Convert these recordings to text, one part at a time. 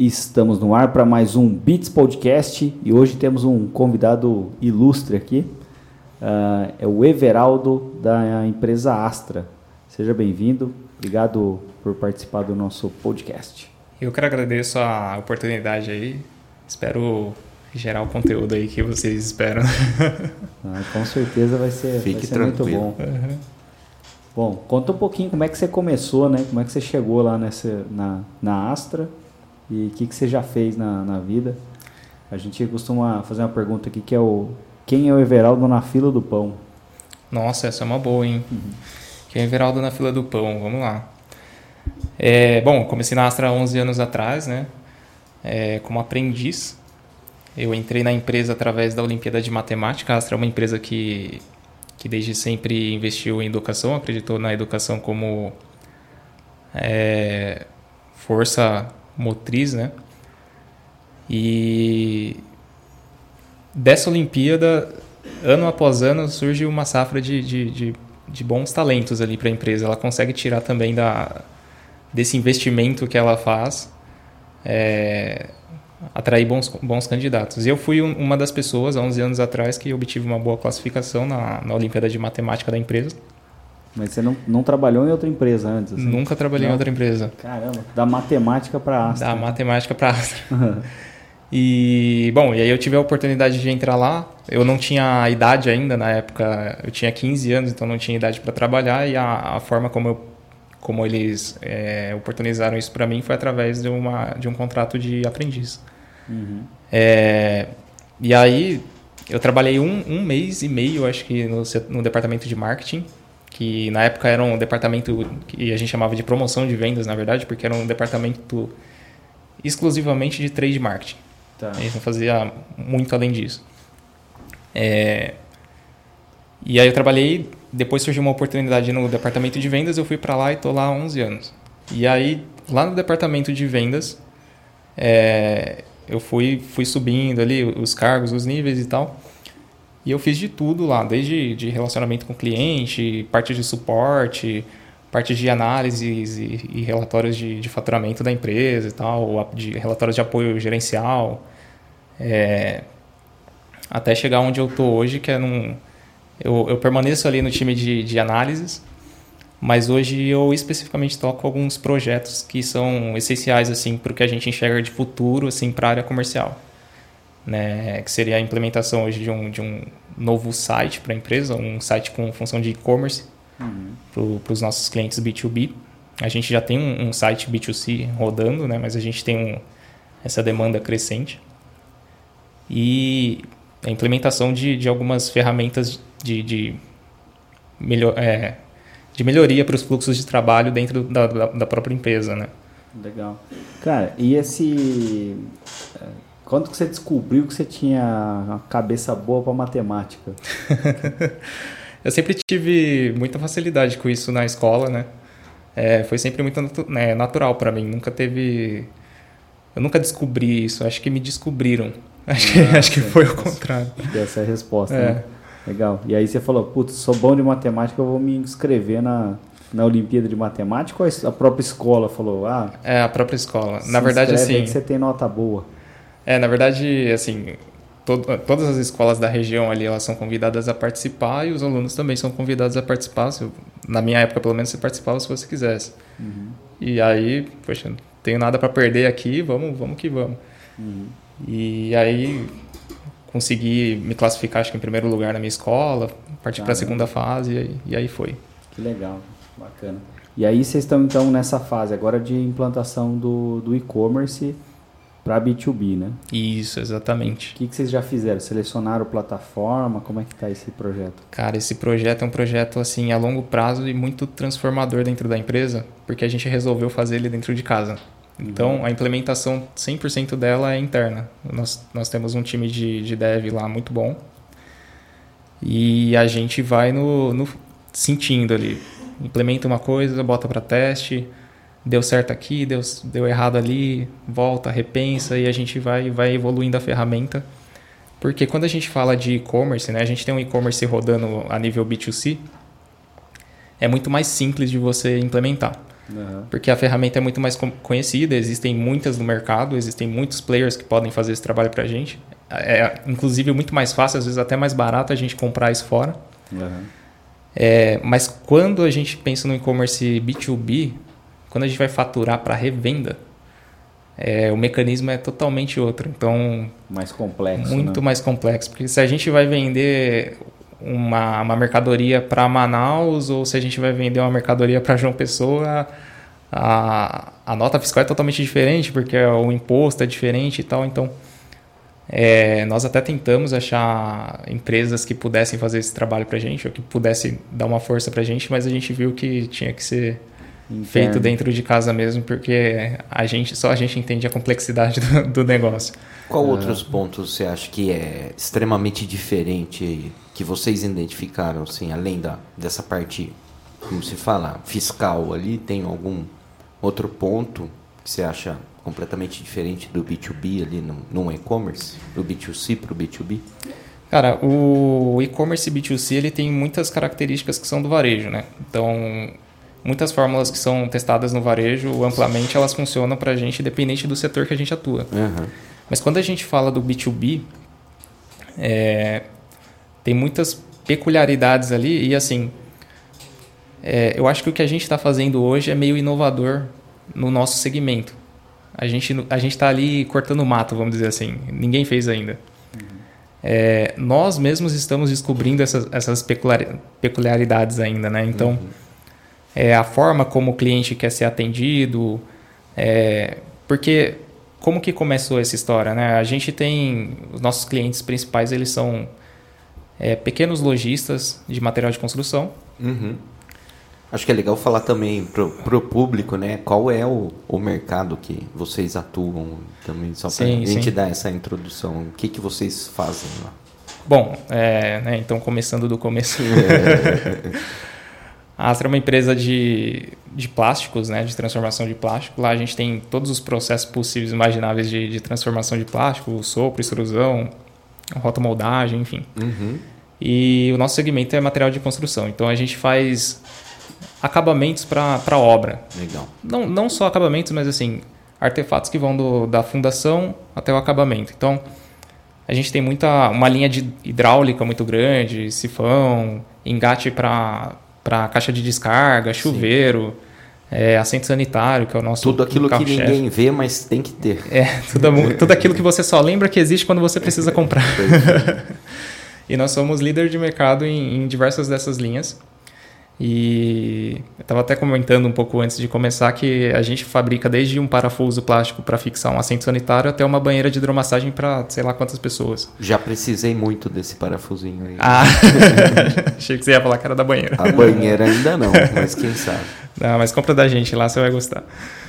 Estamos no ar para mais um Beats Podcast e hoje temos um convidado ilustre aqui, é o Everaldo da empresa Astra. Seja bem-vindo, obrigado por participar do nosso podcast. Eu que agradeço a oportunidade aí, espero gerar o conteúdo aí que vocês esperam. Com certeza vai ser muito bom. Uhum. Bom, conta um pouquinho como é que você começou, né? Como é que você chegou lá na Astra e o que você já fez na vida. A gente costuma fazer uma pergunta aqui que é quem é o Everaldo na fila do pão? Nossa, essa é uma boa, hein? Uhum. Quem é o Everaldo na fila do pão? Vamos lá. Bom, comecei na Astra há 11 anos atrás, né? Como aprendiz. Eu entrei na empresa através da Olimpíada de Matemática. A Astra é uma empresa que desde sempre investiu em educação, acreditou na educação como força motriz, né? E dessa Olimpíada, ano após ano, surge uma safra de bons talentos ali para a empresa. Ela consegue tirar também desse investimento que ela faz, atrair bons candidatos. E eu fui uma das pessoas, há 11 anos atrás, que obtive uma boa classificação na Olimpíada de Matemática da empresa. Mas você não trabalhou em outra empresa antes? Assim? Nunca trabalhei em outra empresa. Caramba, da matemática para Astra. Da matemática para Astra. E aí eu tive a oportunidade de entrar lá. Eu não tinha idade ainda na época, eu tinha 15 anos, então não tinha idade para trabalhar. E a forma como eles oportunizaram isso para mim foi através de um contrato de aprendiz. Uhum. E aí eu trabalhei um mês e meio, acho que no departamento de marketing, que na época era um departamento que a gente chamava de promoção de vendas, na verdade, porque era um departamento exclusivamente de trade marketing. Tá. A gente não fazia muito além disso. E aí eu trabalhei, depois surgiu uma oportunidade no departamento de vendas, eu fui para lá e estou lá há 11 anos. E aí, lá no departamento de vendas, eu fui subindo ali os cargos, os níveis e tal. E eu fiz de tudo lá, desde de relacionamento com o cliente, parte de suporte, parte de análises e relatórios de faturamento da empresa e tal, de relatórios de apoio gerencial, até chegar onde eu estou hoje, que eu permaneço ali no time de análises, mas hoje eu especificamente toco alguns projetos que são essenciais assim, para o que a gente enxerga de futuro assim, para a área comercial. Né, que seria a implementação hoje de um novo site para a empresa, um site com função de e-commerce para os nossos clientes B2B. A gente já tem um site B2C rodando, né, mas a gente tem essa demanda crescente. E a implementação de algumas ferramentas de melhoria para os fluxos de trabalho dentro da própria empresa. Né? Legal. Cara, e quando que você descobriu que você tinha uma cabeça boa para matemática? Eu sempre tive muita facilidade com isso na escola, né? Foi sempre muito natural para mim. Eu nunca descobri isso. Acho que me descobriram. Acho que foi o contrário. Essa é a resposta. Né? Legal. E aí você falou, putz, sou bom de matemática, eu vou me inscrever na Olimpíada de Matemática, ou a própria escola falou? A própria escola. Na verdade, assim... que você tem nota boa. Na verdade, assim, todas as escolas da região ali, elas são convidadas a participar e os alunos também são convidados a participar. Na minha época, pelo menos, você participava se você quisesse. Uhum. E aí, poxa, não tenho nada para perder aqui, vamos que vamos. Uhum. E aí, consegui me classificar, acho que em primeiro lugar na minha escola, parti para a segunda fase e aí foi. Que legal, bacana. E aí vocês estão, então, nessa fase agora de implantação do e-commerce para B2B, né? Isso, exatamente. O que vocês já fizeram? Selecionaram plataforma? Como é que está esse projeto? Cara, esse projeto é um projeto assim, a longo prazo e muito transformador dentro da empresa, porque a gente resolveu fazer ele dentro de casa. Então, a implementação 100% dela é interna. Nós temos um time de dev lá muito bom e a gente vai no sentindo ali. Implementa uma coisa, bota para teste, deu certo aqui, deu errado ali, volta, repensa e a gente vai evoluindo a ferramenta. Porque quando a gente fala de e-commerce, né, a gente tem um e-commerce rodando a nível B2C, é muito mais simples de você implementar. porque a ferramenta é muito mais conhecida, existem muitas no mercado, existem muitos players que podem fazer esse trabalho para a gente. É, inclusive, muito mais fácil, às vezes até mais barato a gente comprar isso fora. Mas quando a gente pensa no e-commerce B2B, quando a gente vai faturar para revenda, o mecanismo é totalmente outro. Então, mais complexo. Muito mais complexo. Porque se a gente vai vender uma mercadoria para Manaus ou se a gente vai vender uma mercadoria para João Pessoa, a nota fiscal é totalmente diferente, porque o imposto é diferente e tal. Então, nós até tentamos achar empresas que pudessem fazer esse trabalho para a gente, ou que pudessem dar uma força para a gente, mas a gente viu que tinha que ser feito dentro de casa mesmo, porque só a gente entende a complexidade do negócio. Qual outros pontos você acha que é extremamente diferente que vocês identificaram, assim, além dessa parte, como se fala, fiscal ali, tem algum outro ponto que você acha completamente diferente do B2B ali no e-commerce, do B2C para o B2B? Cara, o e-commerce B2C ele tem muitas características que são do varejo, né? Então, muitas fórmulas que são testadas no varejo, amplamente elas funcionam para a gente, independente do setor que a gente atua. Mas quando a gente fala do B2B, tem muitas peculiaridades ali e assim, eu acho que o que a gente está fazendo hoje é meio inovador no nosso segmento. A gente está ali cortando mato, vamos dizer assim. Ninguém fez ainda. Nós mesmos estamos descobrindo essas peculiaridades ainda, né? Então, a forma como o cliente quer ser atendido, porque como que começou essa história, né? A gente tem os nossos clientes principais, eles são pequenos lojistas de material de construção. Acho que é legal falar também pro público, né? Qual é o mercado que vocês atuam também, só para a gente dar essa introdução. O que vocês fazem lá? Bom, né, então começando do começo. A Astra é uma empresa de plásticos, né, de transformação de plástico. Lá a gente tem todos os processos possíveis e imagináveis de transformação de plástico, sopro, extrusão, rotomoldagem, enfim. E o nosso segmento é material de construção. Então a gente faz acabamentos para obra. Legal. Não só acabamentos, mas assim, artefatos que vão da fundação até o acabamento. Então, a gente tem uma linha de hidráulica muito grande, sifão, engate para caixa de descarga, chuveiro, assento sanitário, que é o nosso tudo aquilo que ninguém vê, mas tem que ter. Tudo aquilo que você só lembra que existe quando você precisa comprar. E nós somos líder de mercado em diversas dessas linhas. E eu estava até comentando um pouco antes de começar que a gente fabrica desde um parafuso plástico para fixar um assento sanitário até uma banheira de hidromassagem para sei lá quantas pessoas. Já precisei muito desse parafusinho aí. Achei que você ia falar que era da banheira. A banheira ainda não, mas quem sabe. Não, mas compra da gente lá, você vai gostar.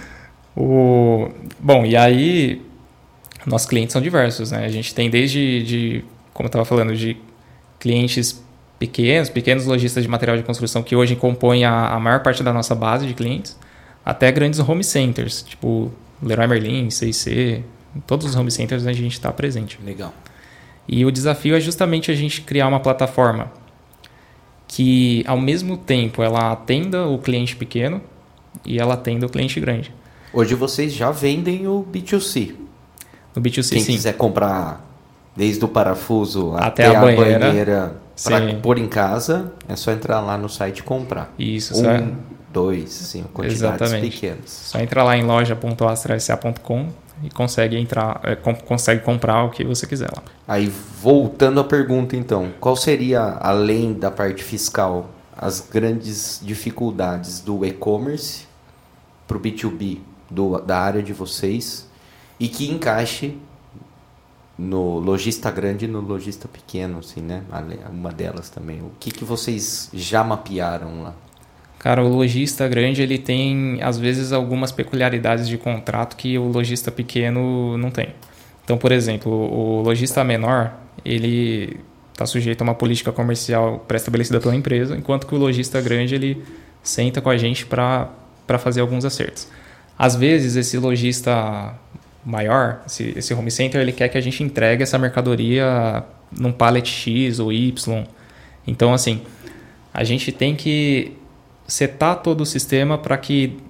Bom, e aí nossos clientes são diversos, né? A gente tem desde como eu estava falando, de clientes pequenos lojistas de material de construção que hoje compõem a maior parte da nossa base de clientes, até grandes home centers, tipo Leroy Merlin, C&C, em todos os home centers a gente está presente. Legal. E o desafio é justamente a gente criar uma plataforma que, ao mesmo tempo, ela atenda o cliente pequeno e ela atenda o cliente grande. Hoje vocês já vendem o B2C. No B2C, Quem sim. quiser comprar desde o parafuso até a banheira para pôr em casa, é só entrar lá no site e comprar. Isso. Dois, quantidades exatamente. pequenas. Só entrar lá em loja.astrasa.com e consegue comprar o que você quiser lá. Aí, voltando à pergunta, então, qual seria, além da parte fiscal, as grandes dificuldades do e-commerce para o B2B da área de vocês e que encaixe no lojista grande e no lojista pequeno, assim, né? Uma delas também. O que vocês já mapearam lá? Cara, o lojista grande, ele tem, às vezes, algumas peculiaridades de contrato que o lojista pequeno não tem. Então, por exemplo, o lojista menor, ele está sujeito a uma política comercial pré-estabelecida pela empresa, enquanto que o lojista grande, ele senta com a gente para fazer alguns acertos. Às vezes, esse lojista maior, esse home center, ele quer que a gente entregue essa mercadoria num pallet X ou Y. Então, assim, a gente tem que setar todo o sistema para que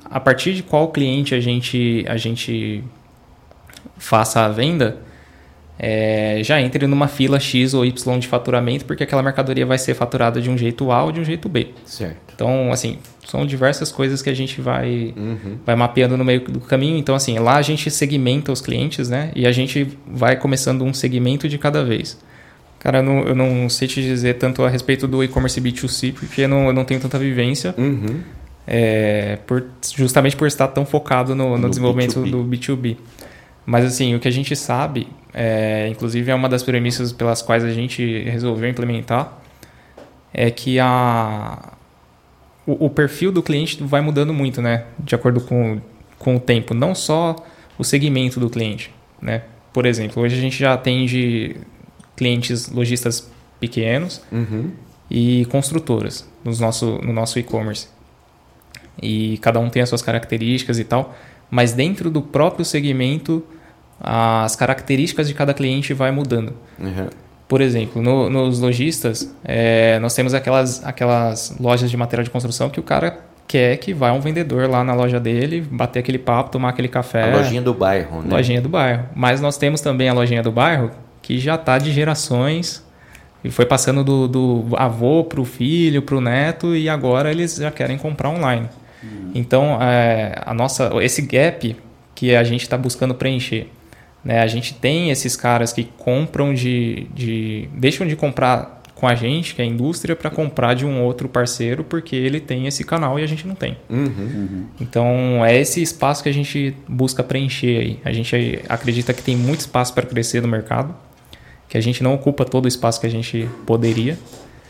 a partir de qual cliente a gente faça a venda, já entre numa fila X ou Y de faturamento, porque aquela mercadoria vai ser faturada de um jeito A ou de um jeito B. Certo. Então, assim, são diversas coisas que a gente vai mapeando no meio do caminho. Então, assim, lá a gente segmenta os clientes, né? E a gente vai começando um segmento de cada vez. Cara, eu não sei te dizer tanto a respeito do e-commerce B2C, porque eu não tenho tanta vivência. Justamente por estar tão focado no desenvolvimento B2B. Do B2B. Mas, assim, o que a gente sabe, inclusive é uma das premissas pelas quais a gente resolveu implementar, é que o perfil do cliente vai mudando muito, né? De acordo com o tempo. Não só o segmento do cliente, né? Por exemplo, hoje a gente já atende clientes lojistas pequenos e construtoras no nosso e-commerce. E cada um tem as suas características e tal, mas dentro do próprio segmento, as características de cada cliente vai mudando. Por exemplo, nos lojistas, nós temos aquelas lojas de material de construção que o cara quer que vá um vendedor lá na loja dele, bater aquele papo, tomar aquele café. A lojinha do bairro, né? Lojinha do bairro. Mas nós temos também a lojinha do bairro que já está de gerações e foi passando do avô para o filho, para o neto, e agora eles já querem comprar online. Então, esse gap que a gente está buscando preencher, né? A gente tem esses caras que compram deixam de comprar com a gente, que é a indústria, para comprar de um outro parceiro, porque ele tem esse canal e a gente não tem. Então, é esse espaço que a gente busca preencher aí. A gente acredita que tem muito espaço para crescer no mercado, que a gente não ocupa todo o espaço que a gente poderia,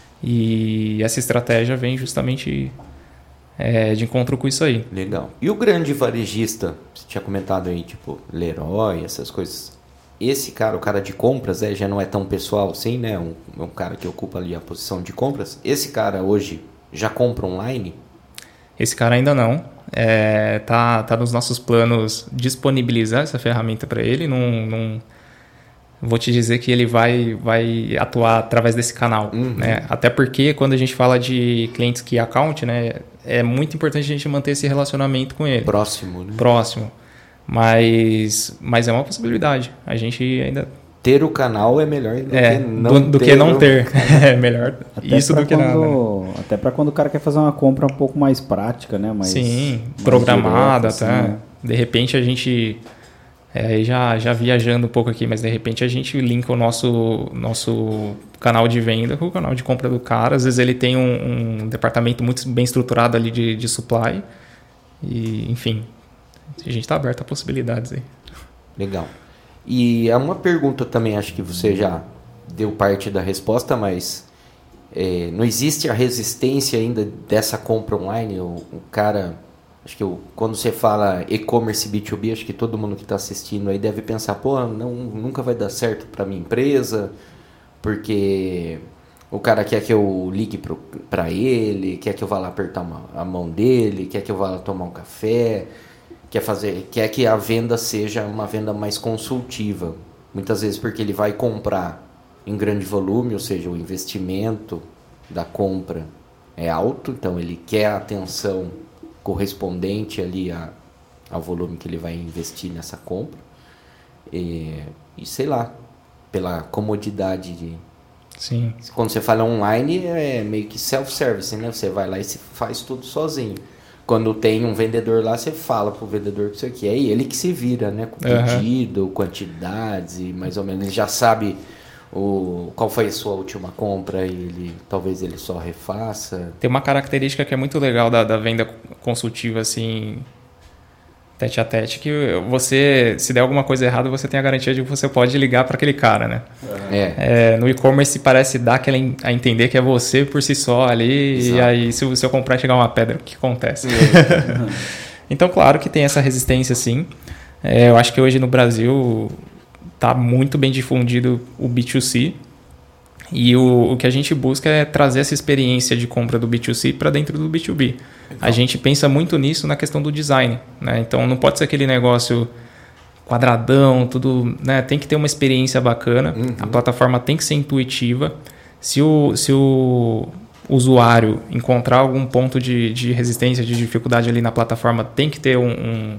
e essa estratégia vem justamente de encontro com isso aí. Legal. E o grande varejista, você tinha comentado aí, tipo Leroy, essas coisas. Esse cara, o cara de compras, já não é tão pessoal assim, né? Um cara que ocupa ali a posição de compras. Esse cara hoje já compra online? Esse cara ainda não. Tá nos nossos planos disponibilizar essa ferramenta para ele. Não vou te dizer que ele vai atuar através desse canal, né? Até porque quando a gente fala de clientes key account, né, é muito importante a gente manter esse relacionamento com ele. Próximo, né? Próximo. Mas é uma possibilidade. A gente ainda... Ter o canal é melhor do que não ter. É melhor até isso do que nada. Até para quando o cara quer fazer uma compra um pouco mais prática, né? Sim, programada direta, até. Assim, né? De repente a gente... já viajando um pouco aqui, mas de repente a gente linka o nosso canal de venda com o canal de compra do cara. Às vezes ele tem um departamento muito bem estruturado ali de supply. E, enfim, a gente está aberto a possibilidades aí. Legal. E é uma pergunta também, acho que você já deu parte da resposta, mas não existe a resistência ainda dessa compra online? O cara... Acho que quando você fala e-commerce B2B, acho que todo mundo que está assistindo aí deve pensar, nunca vai dar certo para minha empresa, porque o cara quer que eu ligue para ele, quer que eu vá lá apertar a mão dele, quer que eu vá lá tomar um café, quer que a venda seja uma venda mais consultiva. Muitas vezes porque ele vai comprar em grande volume, ou seja, o investimento da compra é alto, então ele quer a atenção correspondente ali ao volume que ele vai investir nessa compra e sei lá, pela comodidade de... Sim. Quando você fala online é meio que self-service, né? Você vai lá e você faz tudo sozinho. Quando tem um vendedor lá, você fala pro vendedor que você quer e ele que se vira, né? Com pedido, quantidades e mais ou menos ele já sabe qual foi a sua última compra e talvez ele só refaça. Tem uma característica que é muito legal da venda consultiva, assim, tete a tete, que você, se der alguma coisa errada, você tem a garantia de que você pode ligar para aquele cara, né? No e-commerce parece dar a entender que é você por si só ali. Exato. E aí se eu comprar e chegar uma pedra, o que acontece? Então, claro que tem essa resistência, sim. Eu acho que hoje no Brasil... Está muito bem difundido o B2C e o que a gente busca é trazer essa experiência de compra do B2C para dentro do B2B. Legal. A gente pensa muito nisso na questão do design, né? Então não pode ser aquele negócio quadradão, tudo, né? Tem que ter uma experiência bacana, a plataforma tem que ser intuitiva. Se o usuário encontrar algum ponto de resistência, de dificuldade ali na plataforma, tem que ter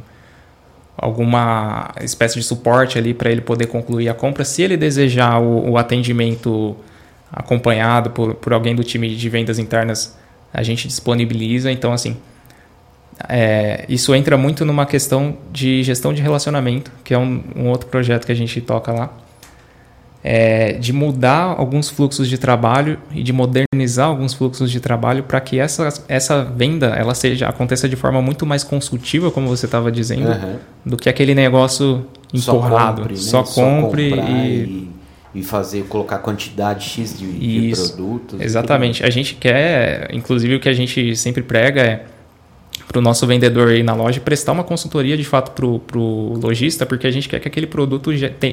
alguma espécie de suporte ali para ele poder concluir a compra. Se ele desejar o atendimento acompanhado por alguém do time de vendas internas, a gente disponibiliza. Então, assim, isso entra muito numa questão de gestão de relacionamento, que é um outro projeto que a gente toca lá. De mudar alguns fluxos de trabalho e de modernizar alguns fluxos de trabalho para que essa venda ela aconteça de forma muito mais consultiva, como você estava dizendo, do que aquele negócio empurrado. Só compre e colocar quantidade X de produtos. Exatamente. A gente quer, inclusive o que a gente sempre prega é para o nosso vendedor ir na loja prestar uma consultoria de fato para o lojista, porque a gente quer que aquele produto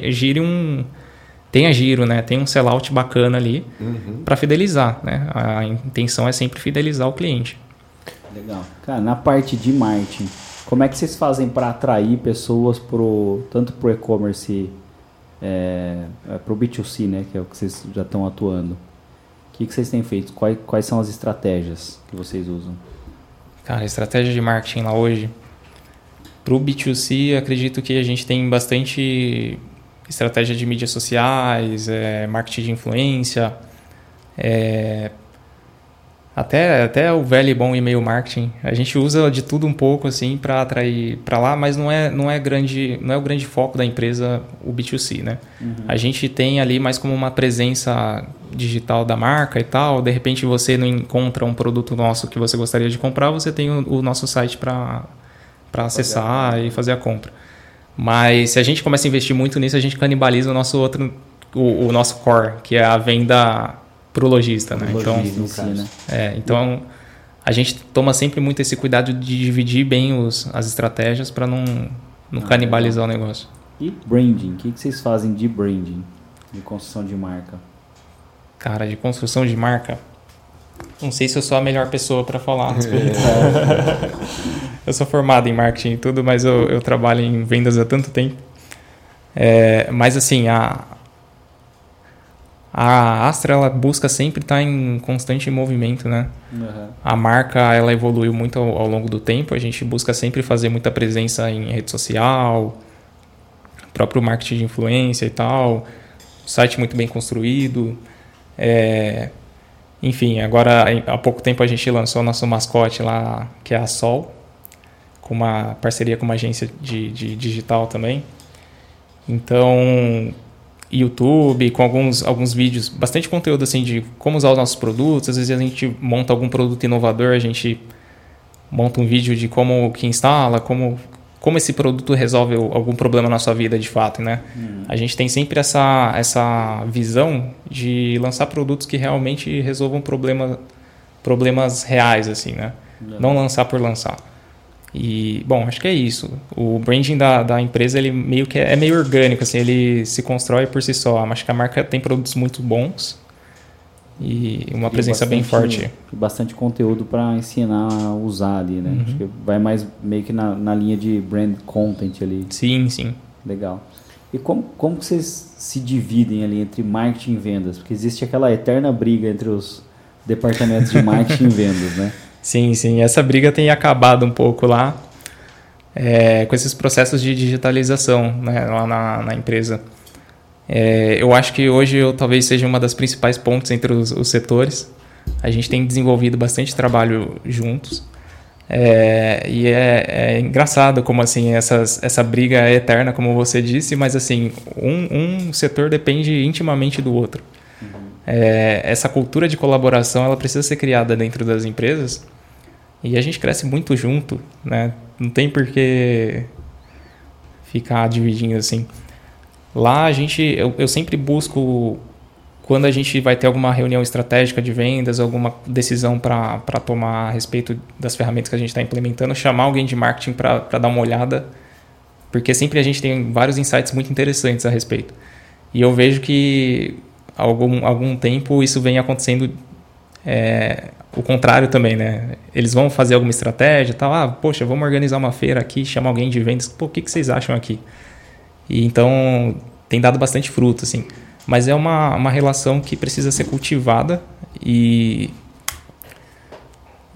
tenha giro, né? Tem um sellout bacana ali para fidelizar, né? A intenção é sempre fidelizar o cliente. Legal. Cara, na parte de marketing, como é que vocês fazem para atrair pessoas tanto para o e-commerce, para o B2C, né? Que é o que vocês já estão atuando? O que vocês têm feito? Quais são as estratégias que vocês usam? Cara, a estratégia de marketing lá hoje, para o B2C, acredito que a gente tem bastante estratégia de mídias sociais, marketing de influência, até o velho e bom e-mail marketing. A gente usa de tudo um pouco assim para atrair para lá, mas não é o grande foco da empresa o B2C, né? A gente tem ali mais como uma presença digital da marca e tal. De repente você não encontra um produto nosso que você gostaria de comprar, você tem o nosso site para acessar e fazer a compra. Mas se a gente começa a investir muito nisso, a gente canibaliza o nosso core, que é a venda para o lojista, né? Então a gente toma sempre muito esse cuidado de dividir bem as estratégias para não canibalizar o negócio. E branding? O que vocês fazem de branding, de construção de marca? Cara, de construção de marca, não sei se eu sou a melhor pessoa para falar. Eu sou formado em marketing e tudo, mas eu trabalho em vendas há tanto tempo. Mas assim, a Astra ela busca sempre estar em constante movimento, né? A marca ela evoluiu muito ao longo do tempo. A gente busca sempre fazer muita presença em rede social, próprio marketing de influência e tal, site muito bem construído. Enfim, agora há pouco tempo a gente lançou o nosso mascote lá, que é a Sol, com uma parceria com uma agência de digital também. Então, YouTube, com alguns vídeos, bastante conteúdo assim de como usar os nossos produtos. Às vezes a gente monta algum produto inovador, a gente monta um vídeo de como que instala, como esse produto resolve algum problema na sua vida de fato, né? A gente tem sempre essa visão de lançar produtos que realmente resolvam problemas reais, assim, né? Não lançar por lançar. E, bom, acho que é isso. O branding da empresa, ele meio que é meio orgânico, assim, ele se constrói por si só. Acho que a marca tem produtos muito bons e uma presença bem forte. Bastante conteúdo para ensinar a usar ali, né? Acho que vai mais meio que na linha de brand content ali. Sim, sim. Legal. E como que vocês se dividem ali entre marketing e vendas? Porque existe aquela eterna briga entre os departamentos de marketing e vendas, né? Sim, sim. Essa briga tem acabado um pouco lá com esses processos de digitalização, né, lá na empresa. Eu acho que hoje eu talvez seja uma das principais pontes entre os setores. A gente tem desenvolvido bastante trabalho juntos. E é engraçado como assim essa briga é eterna, como você disse, mas assim, um setor depende intimamente do outro. Essa cultura de colaboração ela precisa ser criada dentro das empresas e a gente cresce muito junto, né? Não tem por que ficar dividindo assim. Lá eu sempre busco, quando a gente vai ter alguma reunião estratégica de vendas, alguma decisão para tomar a respeito das ferramentas que a gente está implementando, chamar alguém de marketing para dar uma olhada, porque sempre a gente tem vários insights muito interessantes a respeito. E eu vejo que há algum tempo isso vem acontecendo o contrário também, né? Eles vão fazer alguma estratégia e tal, poxa, vamos organizar uma feira aqui, chamar alguém de vendas, o que vocês acham aqui? E então tem dado bastante fruto, assim. Mas é uma relação que precisa ser cultivada e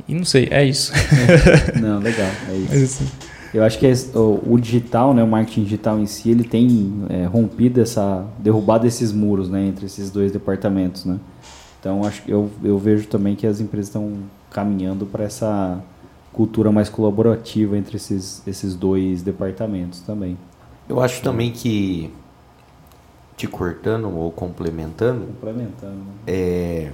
E não sei, é isso. Não, legal, é isso. Mas, assim, Eu acho que o digital, né, o marketing digital em si, ele tem derrubado esses muros, né, entre esses dois departamentos, né? Então, eu vejo também que as empresas estão caminhando para essa cultura mais colaborativa entre esses dois departamentos também. Eu acho também que, te cortando ou complementando, Né?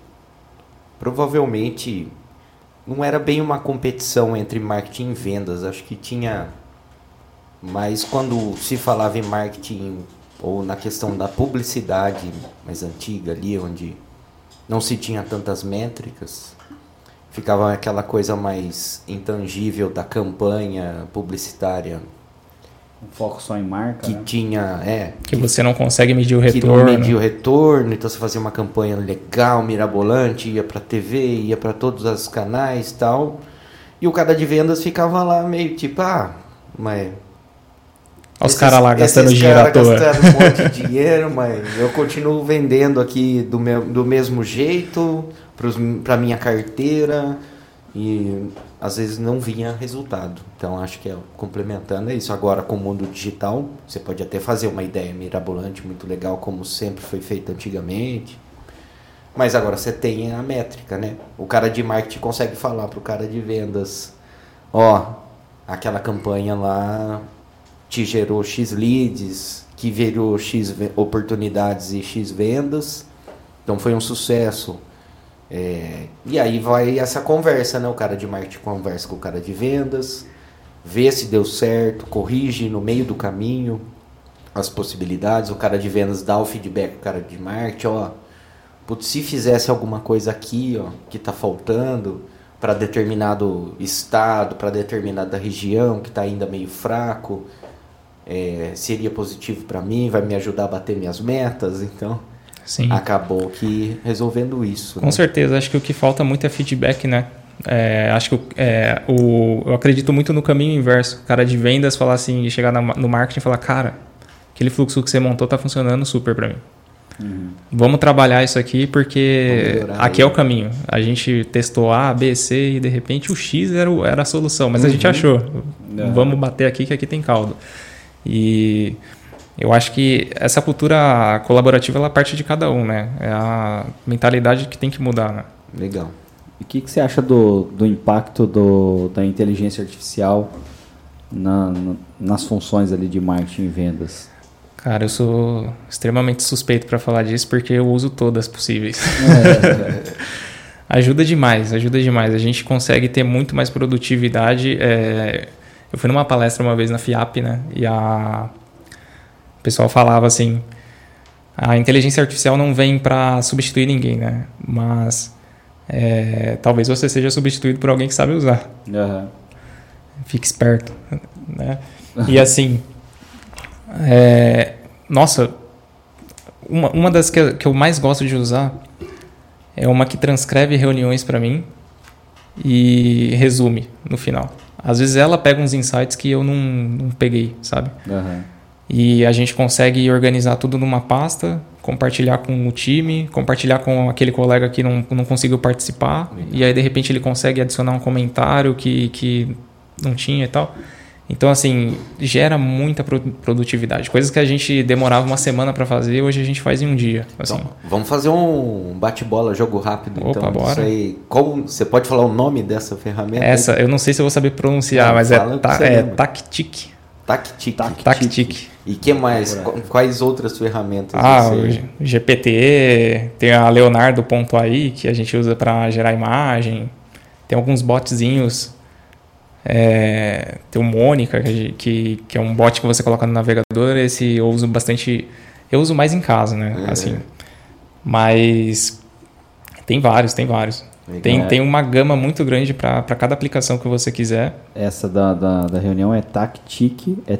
provavelmente não era bem uma competição entre marketing e vendas. Acho que tinha mais quando se falava em marketing ou na questão da publicidade mais antiga ali, onde não se tinha tantas métricas, ficava aquela coisa mais intangível da campanha publicitária. Um foco só em marca, Que né? tinha, que você não consegue medir o que retorno. não media o retorno, então você fazia uma campanha legal, mirabolante, ia pra TV, ia pra todos os canais e tal, e o cara de vendas ficava lá meio tipo, mas... Olha os caras lá gastando dinheiro à toa. Gastando um monte de dinheiro, mas eu continuo vendendo aqui do mesmo jeito, pra minha carteira, e às vezes não vinha resultado. Então acho que complementando é isso. Agora com o mundo digital, você pode até fazer uma ideia mirabolante, muito legal, como sempre foi feito antigamente. Mas agora você tem a métrica, né? O cara de marketing consegue falar pro cara de vendas, aquela campanha lá te gerou X leads, que gerou X oportunidades e X vendas. Então foi um sucesso. E aí vai essa conversa, né? O cara de marketing conversa com o cara de vendas, vê se deu certo, corrige no meio do caminho as possibilidades. O cara de vendas dá o feedback pro cara de marketing, se fizesse alguma coisa aqui, que está faltando para determinado estado, para determinada região que está ainda meio fraco, seria positivo para mim, vai me ajudar a bater minhas metas. Então Sim. Acabou que resolvendo isso. Com certeza, acho que o que falta muito é feedback, né? Acho que eu acredito muito no caminho inverso. O cara de vendas falar assim, chegar no marketing e falar, cara, aquele fluxo que você montou tá funcionando super para mim. Vamos trabalhar isso aqui porque aqui é o caminho. A gente testou A, B, C e de repente o X era a solução, mas a gente achou. Vamos bater aqui que aqui tem caldo. E eu acho que essa cultura colaborativa ela parte de cada um, né? É a mentalidade que tem que mudar, né? Legal. E o que você acha do impacto da inteligência artificial nas funções ali de marketing e vendas? Cara, eu sou extremamente suspeito para falar disso porque eu uso todas possíveis. Ajuda demais. A gente consegue ter muito mais produtividade. Eu fui numa palestra uma vez na FIAP, né? E o pessoal falava assim, a inteligência artificial não vem para substituir ninguém, né? Mas talvez você seja substituído por alguém que sabe usar. Fique esperto, né? E assim, nossa, uma das que eu mais gosto de usar é uma que transcreve reuniões para mim e resume no final. Às vezes ela pega uns insights que eu não peguei, sabe? E a gente consegue organizar tudo numa pasta, compartilhar com o time, compartilhar com aquele colega que não conseguiu participar. E aí, de repente, ele consegue adicionar um comentário que não tinha e tal. Então, assim, gera muita produtividade. Coisas que a gente demorava uma semana para fazer, hoje a gente faz em um dia. Assim. Então, vamos fazer um bate-bola, jogo rápido. Opa, então, bora. Isso aí, você pode falar o nome dessa ferramenta? Eu não sei se eu vou saber pronunciar, mas Tactic. Tactic. E que mais? Quais outras ferramentas? O GPT, tem a Leonardo.ai, que a gente usa para gerar imagem. Tem alguns botzinhos. Tem o Mônica, que é um bot que você coloca no navegador. Esse eu uso bastante. Eu uso mais em casa, né? Assim. Mas tem vários. Tem uma gama muito grande para cada aplicação que você quiser. Essa da reunião é Tactic, é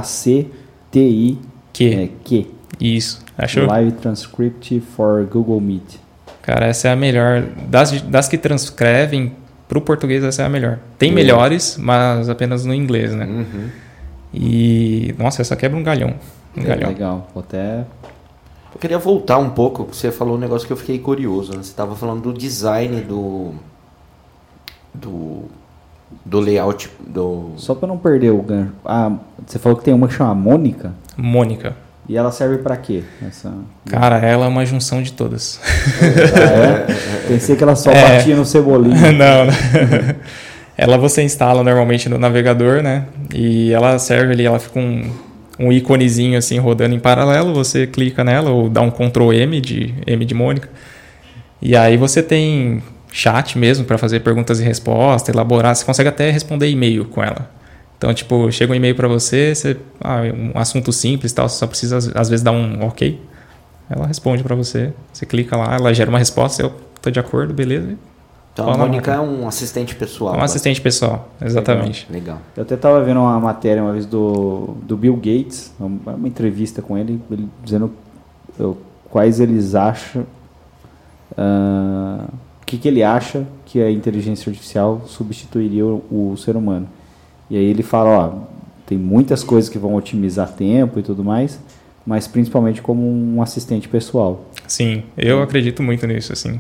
TACTIQ. Isso, achou? Live Transcript for Google Meet. Cara, essa é a melhor. Das que transcrevem para o português, essa é a melhor. Tem melhores, mas apenas no inglês, né? E, nossa, essa quebra um galhão. Legal, vou até... Eu queria voltar um pouco, você falou um negócio que eu fiquei curioso, né? Você estava falando do design do layout do... Só para não perder o gancho. Você falou que tem uma que chama Mônica. Mônica. E ela serve para quê? Cara, ela é uma junção de todas. Pensei que ela só batia no Cebolinha. Não. Ela você instala normalmente no navegador, né? E ela serve ali, ela fica um íconezinho assim rodando em paralelo, você clica nela ou dá um Ctrl M de Mônica. E aí você tem chat mesmo para fazer perguntas e respostas, elaborar, você consegue até responder e-mail com ela. Então, tipo, chega um e-mail para você, um assunto simples, tal, você só precisa às vezes dar um OK. Ela responde para você, você clica lá, ela gera uma resposta, eu tô de acordo, beleza. Então a Mônica é um assistente pessoal. É um assistente pessoal, exatamente. Legal. Eu até estava vendo uma matéria uma vez do Bill Gates, uma entrevista com ele dizendo quais eles acham, o que ele acha que a inteligência artificial substituiria o ser humano. E aí ele fala, tem muitas coisas que vão otimizar tempo e tudo mais, mas principalmente como um assistente pessoal. Sim, eu acredito muito nisso, assim.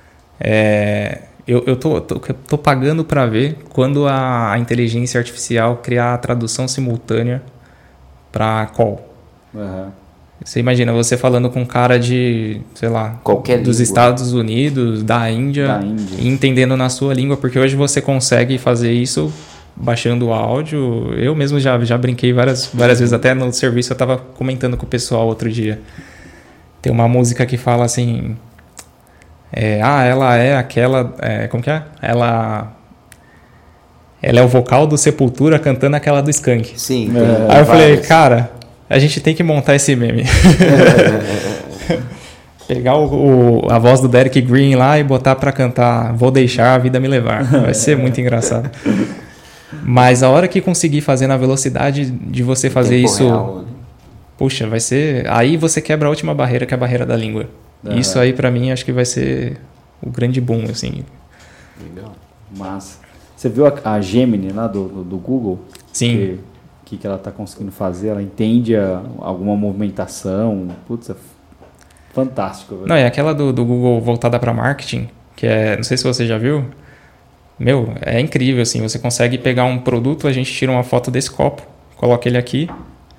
Eu tô pagando para ver quando a inteligência artificial criar a tradução simultânea para call. Uhum. Você imagina você falando com um cara de, sei lá, qualquer dos língua. Estados Unidos, da Índia, e entendendo na sua língua, porque hoje você consegue fazer isso baixando o áudio. Eu mesmo já brinquei várias vezes, até no serviço eu estava comentando com o pessoal outro dia. Tem uma música que fala assim... ela é aquela... como que é? Ela é o vocal do Sepultura cantando aquela do Skank. Sim. Aí eu falei, cara, a gente tem que montar esse meme. Pegar a voz do Derek Green lá e botar pra cantar Vou Deixar a Vida Me Levar. Vai ser muito engraçado. Mas a hora que conseguir fazer na velocidade de você fazer isso... real, né? Puxa, vai ser... Aí você quebra a última barreira, que é a barreira da língua. Uhum. Isso aí pra mim acho que vai ser o grande boom, assim. Legal. Massa. Você viu a Gemini lá do Google? Sim. O que ela tá conseguindo fazer? Ela entende alguma movimentação? Putz, é fantástico. Velho. Não, é aquela do Google voltada para marketing, que não sei se você já viu. Meu, é incrível, assim. Você consegue pegar um produto, a gente tira uma foto desse copo, coloca ele aqui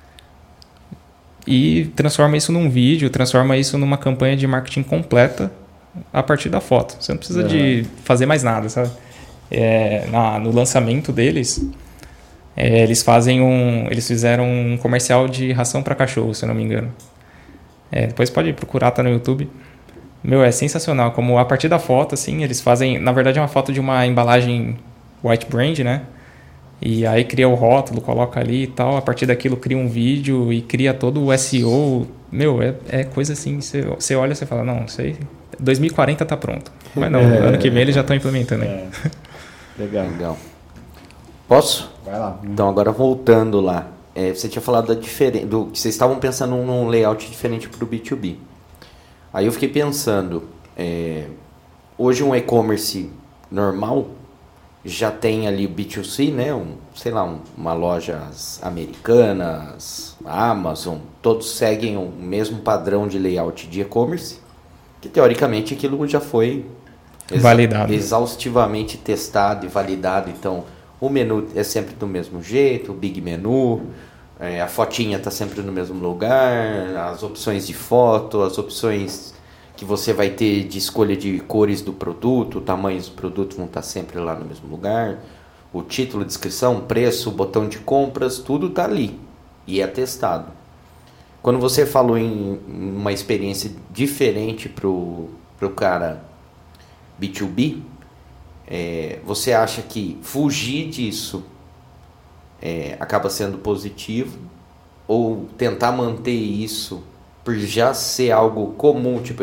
e transforma isso num vídeo, transforma isso numa campanha de marketing completa a partir da foto. Você não precisa de fazer mais nada, sabe? No lançamento deles, eles fizeram um comercial de ração para cachorro, se eu não me engano. Depois pode procurar, tá no YouTube. Meu, é sensacional, como a partir da foto, assim, eles fazem... Na verdade é uma foto de uma embalagem white brand, né? E aí cria o rótulo, coloca ali e tal, a partir daquilo cria um vídeo e cria todo o SEO. Meu, é coisa assim, você olha e você fala, não, isso aí, 2040 tá pronto. Mas não, ano que vem eles já estão implementando aí. Legal. Posso? Vai lá. Então, agora voltando lá. Você tinha falado que vocês estavam pensando num layout diferente para o B2B. Aí eu fiquei pensando, hoje um e-commerce normal já tem ali o B2C, né? Uma lojas americanas, Amazon, todos seguem o mesmo padrão de layout de e-commerce, que teoricamente aquilo já foi validado, exaustivamente testado e validado. Então, o menu é sempre do mesmo jeito, o Big Menu, a fotinha está sempre no mesmo lugar, as opções de foto, as opções que você vai ter de escolha de cores do produto, tamanhos do produto vão estar sempre lá no mesmo lugar, o título, descrição, preço, botão de compras, tudo está ali e é testado. Quando você falou em uma experiência diferente para o cara B2B, você acha que fugir disso acaba sendo positivo, ou tentar manter isso por já ser algo comum, tipo,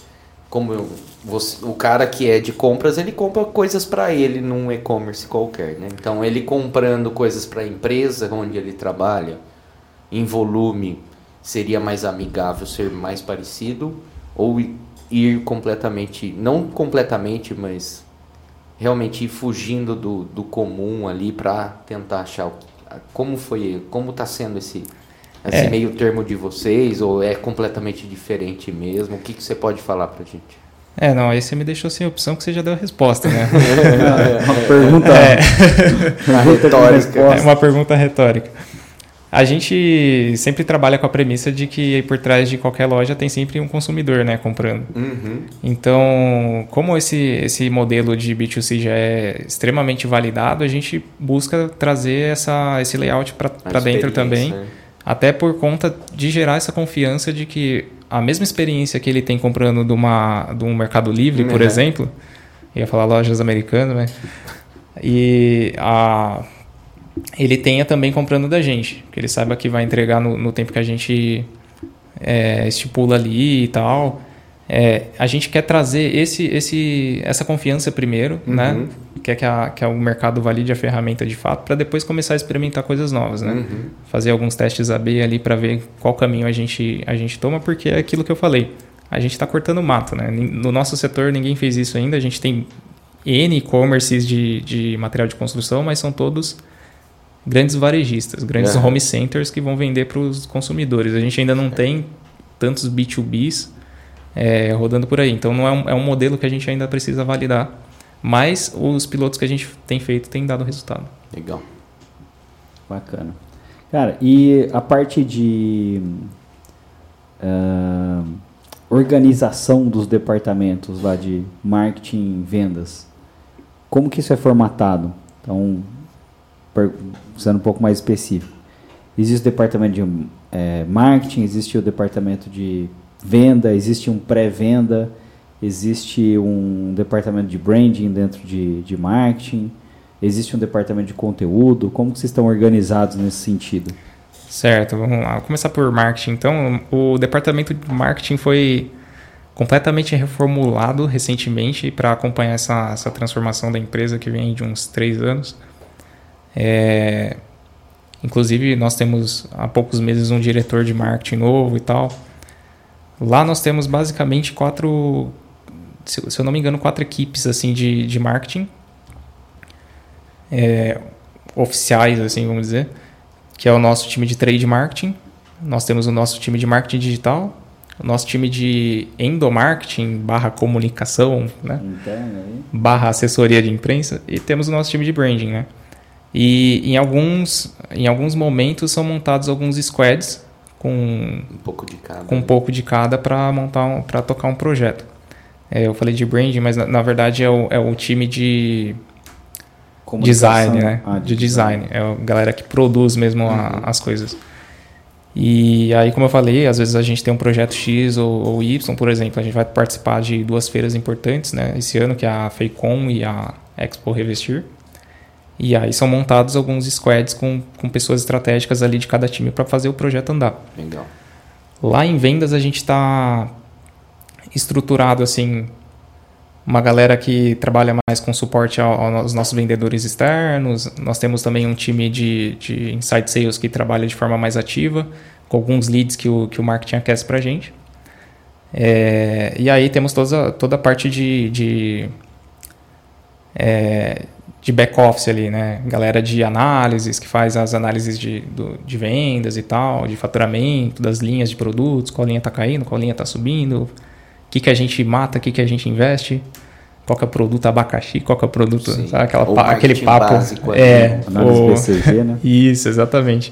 o cara que é de compras, ele compra coisas para ele num e-commerce qualquer, né? Então ele comprando coisas para a empresa onde ele trabalha em volume, seria mais amigável ser mais parecido, ou ir completamente, não completamente, mas realmente ir fugindo do comum ali para tentar achar como está sendo esse meio termo de vocês, ou é completamente diferente mesmo? O que você pode falar pra gente? Não, aí você me deixou sem opção que você já deu a resposta, né? Uma pergunta retórica. É uma pergunta retórica. A gente sempre trabalha com a premissa de que por trás de qualquer loja tem sempre um consumidor, né, comprando. Uhum. Então, como esse modelo de B2C já é extremamente validado, a gente busca trazer esse layout para dentro também, até por conta de gerar essa confiança de que a mesma experiência que ele tem comprando de um Mercado Livre, por exemplo, ia falar lojas americanas, né? Ele tenha também comprando da gente, que ele saiba que vai entregar no tempo que a gente estipula ali e tal. A gente quer trazer essa confiança primeiro, né? Quer que o mercado valide a ferramenta de fato, para depois começar a experimentar coisas novas, né? Fazer alguns testes AB ali para ver qual caminho a gente toma, porque é aquilo que eu falei. A gente está cortando mato, né? No nosso setor ninguém fez isso ainda. A gente tem N e-commerces de material de construção, mas são todos grandes varejistas, grandes home centers que vão vender para os consumidores. A gente ainda não tem tantos B2Bs rodando por aí. Então não é um modelo que a gente ainda precisa validar. Mas os pilotos que a gente tem feito têm dado resultado. Legal. Bacana. Cara, e a parte de organização dos departamentos lá de marketing e vendas, como que isso é formatado? Então, sendo um pouco mais específico, existe o departamento de marketing, existe o departamento de venda, existe um pré-venda, existe um departamento de branding dentro de marketing, existe um departamento de conteúdo. Como que vocês estão organizados nesse sentido? Certo, vamos lá. Vou começar por marketing. Então, o departamento de marketing foi completamente reformulado recentemente para acompanhar essa transformação da empresa que vem de uns 3 anos. Inclusive, nós temos há poucos meses um diretor de marketing novo e tal. Lá nós temos basicamente 4, se eu não me engano, 4 equipes assim, de marketing oficiais, assim, vamos dizer, que é o nosso time de trade marketing. Nós temos o nosso time de marketing digital, o nosso time de endomarketing / comunicação, né? / assessoria de imprensa, e temos o nosso time de branding, né? E em alguns momentos são montados alguns squads com um pouco de cada para tocar um projeto. Eu falei de branding, mas na verdade é o time de design, né? De design. É a galera que produz mesmo as coisas. E aí, como eu falei, às vezes a gente tem um projeto X ou Y, por exemplo. A gente vai participar de 2 feiras importantes, né? Esse ano, que é a FEICOM e a Expo Revestir. E aí são montados alguns squads com pessoas estratégicas ali de cada time para fazer o projeto andar. Legal. Lá em vendas a gente está estruturado assim, uma galera que trabalha mais com suporte aos nossos vendedores externos. Nós temos também um time de inside sales que trabalha de forma mais ativa, com alguns leads que o marketing aquece para a gente. E aí temos toda a parte de back-office ali, né? Galera de análises, que faz as análises de vendas e tal, de faturamento, das linhas de produtos, qual linha está caindo, qual linha está subindo, o que a gente mata, o que a gente investe, qual que é o produto abacaxi, qual que é o produto, sabe? Aquele papo. Básico, análise BCG, né? Isso, exatamente.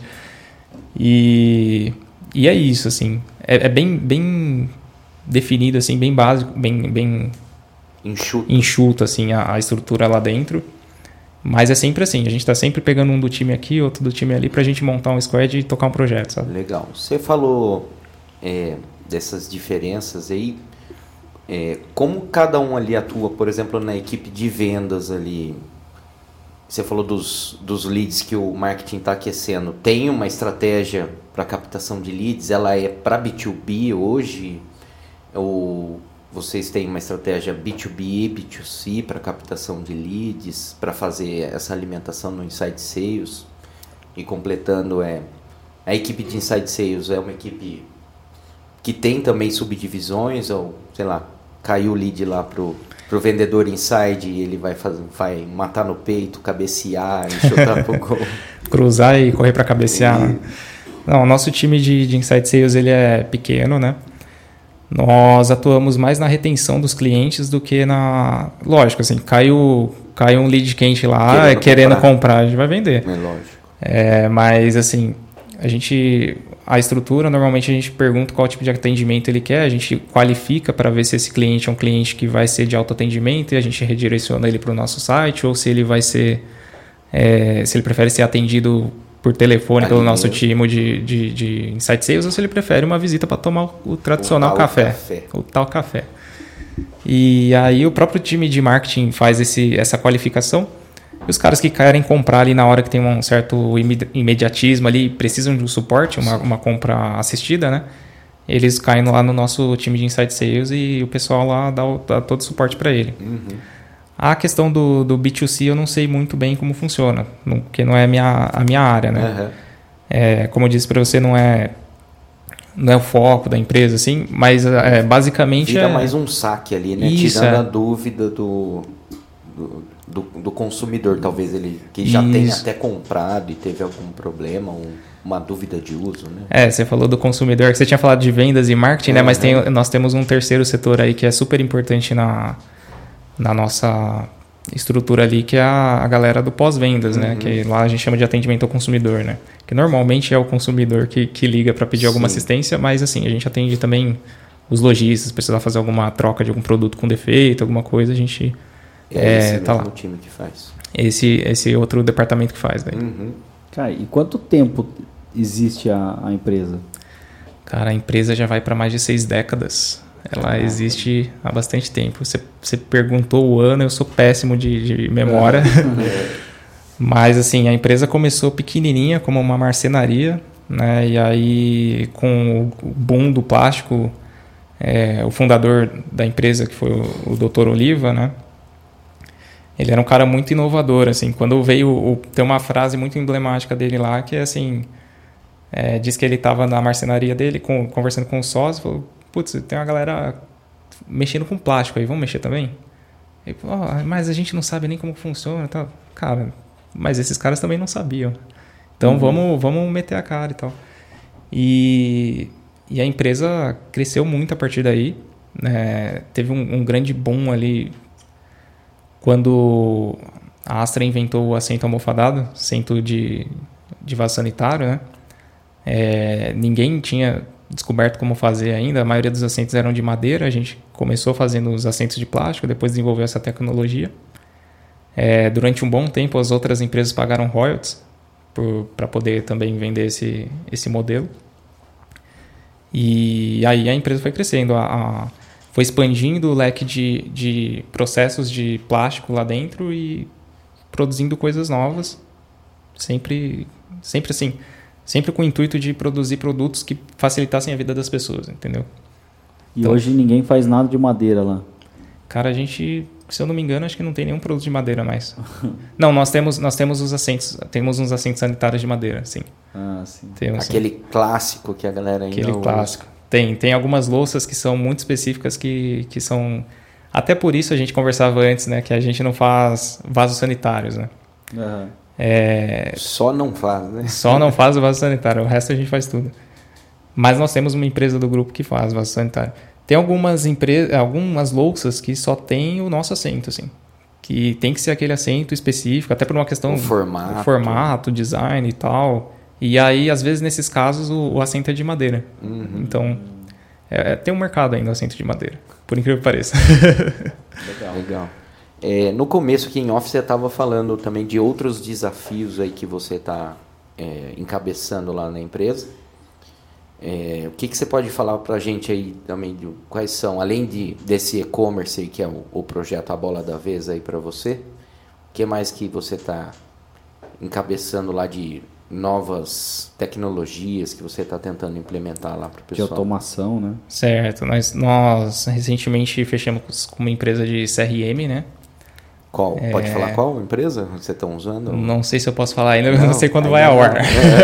E é isso, assim. É bem definido, assim, bem básico, bem enxuto assim, a estrutura lá dentro. Mas é sempre assim, a gente está sempre pegando um do time aqui, outro do time ali, para a gente montar um squad e tocar um projeto, sabe? Legal. Você falou dessas diferenças aí, como cada um ali atua, por exemplo, na equipe de vendas ali. Você falou dos leads que o marketing está aquecendo. Tem uma estratégia para captação de leads? Ela é para B2B hoje? Ou vocês têm uma estratégia B2B e B2C para captação de leads, para fazer essa alimentação no Inside Sales? E completando, a equipe de Inside Sales é uma equipe que tem também subdivisões, ou, sei lá, caiu o lead lá pro vendedor Inside e ele vai matar no peito, cabecear, chutar pro gol. Cruzar e correr para cabecear. Não, o nosso time de Inside Sales ele é pequeno, né? Nós atuamos mais na retenção dos clientes do que na... Lógico, assim, caiu um lead quente lá, querendo comprar, a gente vai vender. É lógico. Mas, assim, a estrutura, normalmente a gente pergunta qual tipo de atendimento ele quer, a gente qualifica para ver se esse cliente é um cliente que vai ser de autoatendimento e a gente redireciona ele para o nosso site, ou se ele vai ser... se ele prefere ser atendido por telefone pelo nosso time de Insight Sales, ou se ele prefere uma visita para tomar o tradicional café. O tal café. E aí o próprio time de marketing faz essa qualificação. E os caras que querem comprar ali na hora que tem um certo imediatismo ali, precisam de um suporte, uma compra assistida, né? Eles caem lá no nosso time de Insight Sales e o pessoal lá dá todo o suporte para ele. Uhum. A questão do B2C eu não sei muito bem como funciona, porque não é a minha área, né? Uhum. Como eu disse para você, não é o foco da empresa, assim, mas basicamente... Vira mais um saque ali, né? Isso, tirando a dúvida do consumidor, talvez ele que já tenha até comprado e teve algum problema, uma dúvida de uso, né? Você falou do consumidor, que você tinha falado de vendas e marketing, né? Mas nós temos um terceiro setor aí que é super importante na nossa estrutura ali, que é a galera do pós-vendas, né? Que lá a gente chama de atendimento ao consumidor, né? Que normalmente é o consumidor que liga para pedir alguma assistência, mas assim, a gente atende também os lojistas, precisar fazer alguma troca de algum produto com defeito, alguma coisa, a gente esse tá mesmo lá. Time que faz. Esse outro departamento que faz, daí. Cara, e quanto tempo existe a empresa? Cara, a empresa já vai para mais de 6 décadas. Ela existe há bastante tempo. Você perguntou o ano, eu sou péssimo de memória. Mas, assim, a empresa começou pequenininha, como uma marcenaria, né? E aí, com o boom do plástico, o fundador da empresa, que foi o Dr. Oliva, né? Ele era um cara muito inovador, assim. Quando veio... Tem uma frase muito emblemática dele lá, que é assim... diz que ele estava na marcenaria dele, conversando com o sócio, falou... Putz, tem uma galera mexendo com plástico aí, vamos mexer também? Ele falou, mas a gente não sabe nem como funciona e tal. Cara, mas esses caras também não sabiam. Então vamos meter a cara e tal. E a empresa cresceu muito a partir daí. Né? Teve um grande boom ali quando a Astra inventou o assento almofadado, assento de vaso sanitário, né? Ninguém tinha descoberto como fazer ainda, a maioria dos assentos eram de madeira, a gente começou fazendo os assentos de plástico, depois desenvolveu essa tecnologia. Durante um bom tempo as outras empresas pagaram royalties para poder também vender esse modelo. E aí a empresa foi crescendo, foi expandindo o leque de processos de plástico lá dentro e produzindo coisas novas, sempre assim, sempre com o intuito de produzir produtos que facilitassem a vida das pessoas, entendeu? E então, hoje ninguém faz nada de madeira lá? Cara, a gente, se eu não me engano, acho que não tem nenhum produto de madeira mais. Não, nós temos os assentos, temos uns assentos sanitários de madeira, sim. Ah, sim. Temos, aquele clássico que a galera ainda usa. Clássico. Tem algumas louças que são muito específicas que são... Até por isso a gente conversava antes, né? Que a gente não faz vasos sanitários, né? Uhum. Só não faz, né? Só não faz o vaso sanitário, o resto a gente faz tudo. Mas nós temos uma empresa do grupo que faz vaso sanitário. Tem algumas louças que só tem o nosso assento, assim. Que tem que ser aquele assento específico, até por uma questão... O formato, design e tal. E aí, às vezes, nesses casos, o assento é de madeira. Então, tem um mercado ainda, o assento de madeira. Por incrível que pareça. Legal. No começo aqui em off você estava falando também de outros desafios aí que você está encabeçando lá na empresa. O que você pode falar para a gente aí também de quais são, além desse e-commerce aí que é o projeto A Bola da Vez aí para você, o que mais que você está encabeçando lá de novas tecnologias que você está tentando implementar lá para o pessoal? De automação, né? Certo. Nós recentemente fechamos com uma empresa de CRM, né? Qual? Pode falar qual empresa vocês estão usando? Não sei se eu posso falar ainda, não sei quando vai ao ar.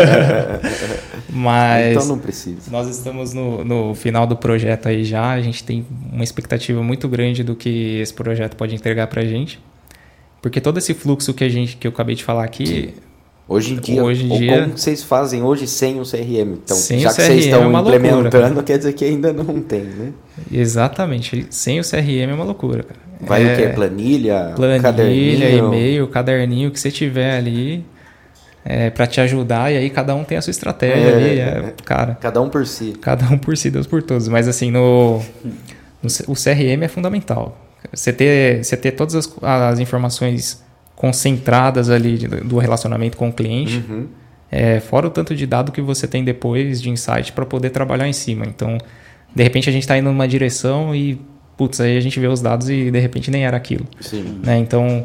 Mas então não precisa. Nós estamos no final do projeto aí já. A gente tem uma expectativa muito grande do que esse projeto pode entregar para a gente. Porque todo esse fluxo que eu acabei de falar aqui... Hoje em dia, como vocês fazem hoje sem o CRM? Então, já que vocês estão implementando, quer dizer que ainda não tem, né? Exatamente. Sem o CRM é uma loucura, cara. Vai o quê? Planilha, e-mail, caderninho, que você tiver ali para te ajudar. E aí cada um tem a sua estratégia ali. Cara, cada um por si. Cada um por si, Deus por todos. Mas assim, o CRM é fundamental. Você ter todas as informações concentradas ali do relacionamento com o cliente, fora o tanto de dado que você tem depois de insight para poder trabalhar em cima. Então, de repente a gente está indo numa direção e, putz, aí a gente vê os dados e de repente nem era aquilo. Sim. Né? Então,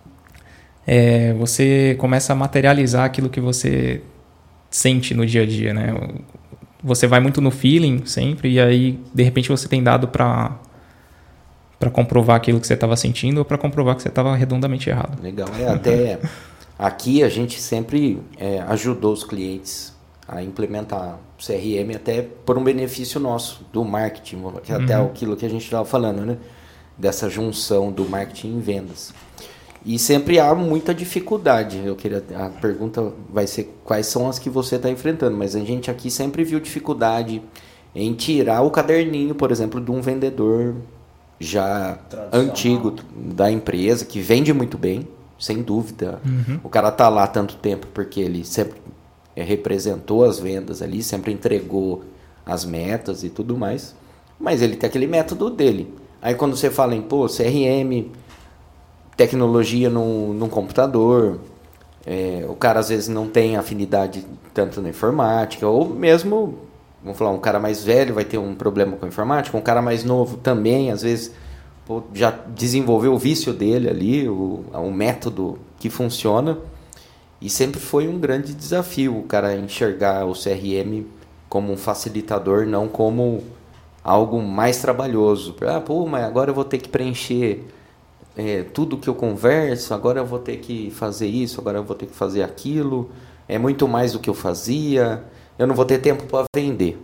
você começa a materializar aquilo que você sente no dia a dia, né? Você vai muito no feeling sempre e aí, de repente, você tem dado para comprovar aquilo que você estava sentindo ou para comprovar que você estava redondamente errado. Legal. Até aqui a gente sempre ajudou os clientes a implementar o CRM até por um benefício nosso, do marketing, que até aquilo que a gente estava falando, né? Dessa junção do marketing e vendas. E sempre há muita dificuldade. A pergunta vai ser quais são as que você está enfrentando, mas a gente aqui sempre viu dificuldade em tirar o caderninho, por exemplo, de um vendedor já antigo da empresa, que vende muito bem, sem dúvida. O cara tá lá tanto tempo porque ele sempre representou as vendas ali, sempre entregou as metas e tudo mais, mas ele tem aquele método dele. Aí quando você fala em CRM, tecnologia num computador, o cara às vezes não tem afinidade tanto na informática, ou mesmo, vamos falar, um cara mais velho vai ter um problema com a informática, um cara mais novo também, às vezes, já desenvolveu o vício dele ali, o método que funciona, e sempre foi um grande desafio o cara enxergar o CRM como um facilitador, não como algo mais trabalhoso. Mas agora eu vou ter que preencher tudo que eu converso, agora eu vou ter que fazer isso, agora eu vou ter que fazer aquilo, é muito mais do que eu fazia, eu não vou ter tempo para vender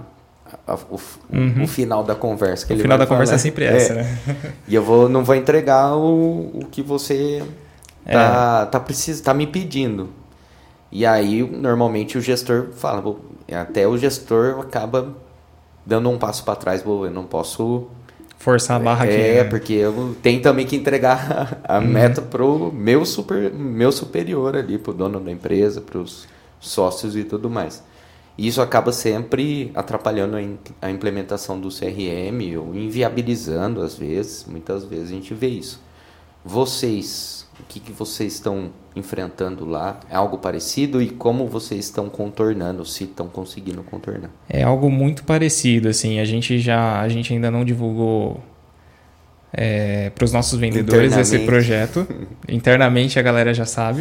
o final da conversa. O final da conversa é sempre essa, né? E eu não vou entregar o que você tá me pedindo. E aí, normalmente, o gestor fala, até o gestor acaba dando um passo para trás, eu não posso forçar a barra aqui. Né? Porque eu tenho também que entregar a meta pro meu superior ali, pro dono da empresa, pros sócios e tudo mais. E isso acaba sempre atrapalhando a implementação do CRM ou inviabilizando muitas vezes a gente vê isso. Vocês, o que vocês estão enfrentando lá? É algo parecido e como vocês estão contornando, se estão conseguindo contornar? É algo muito parecido, assim, a gente ainda não divulgou para os nossos vendedores esse projeto. Internamente a galera já sabe.